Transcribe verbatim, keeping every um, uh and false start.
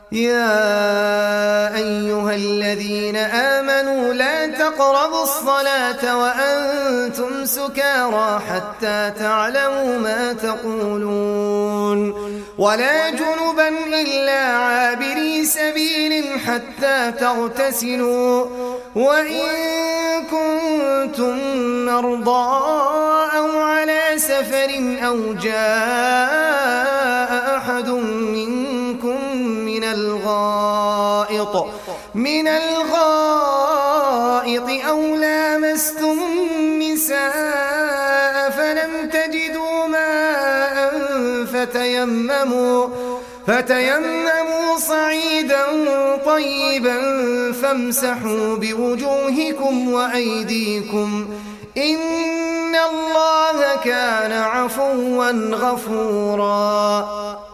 يا أيها الذين آمنوا لا تقربوا الصلاة وأنتم سكارى حتى تعلموا ما تقولون ولا جنبا إلا عابري سبيل حتى تغتسلوا وإن كنتم مرضى أو على سفر أو جاء أحد منكم من الغائط من الغائط أو لامستم النساء فلم تجدوا ماء فتيمموا فتيمموا صعيدا طيبا فامسحوا بوجوهكم وأيديكم إن الله كان عفوا غفورا.